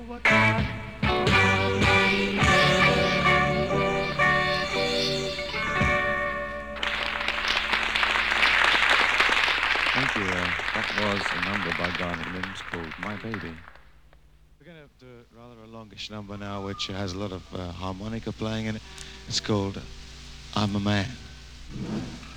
Thank you. That was a number by Garnet Mims called My Baby. We're going to do rather a longish number now, which has a lot of harmonica playing in it. It's called I'm a Man.